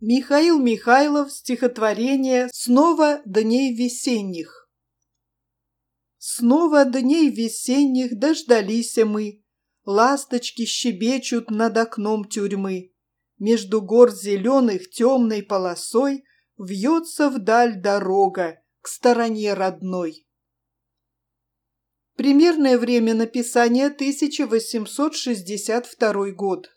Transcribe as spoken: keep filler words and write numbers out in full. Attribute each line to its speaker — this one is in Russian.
Speaker 1: Михаил Михайлов, стихотворение «Снова дней весенних». Снова дней весенних дождались мы, ласточки щебечут над окном тюрьмы. Между гор зеленых темной полосой вьется вдаль дорога к стороне родной. Примерное время написания тысяча восемьсот шестьдесят второй год.